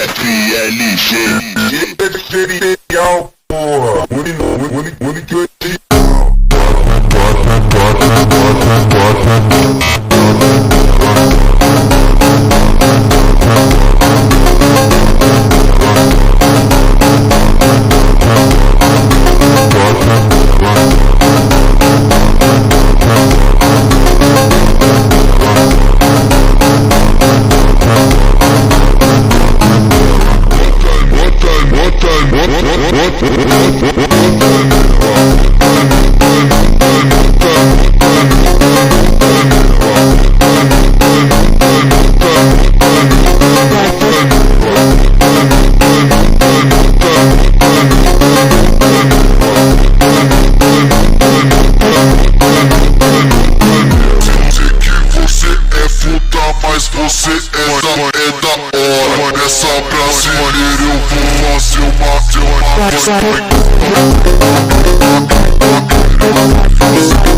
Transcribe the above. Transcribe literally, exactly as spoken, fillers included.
F L G. Material, porra. Único, único, único. Mas você é da, é da hora. Nessa brasileira eu vou fazer uma, uma, uma, uma, uma, uma, uma, uma, uma, uma,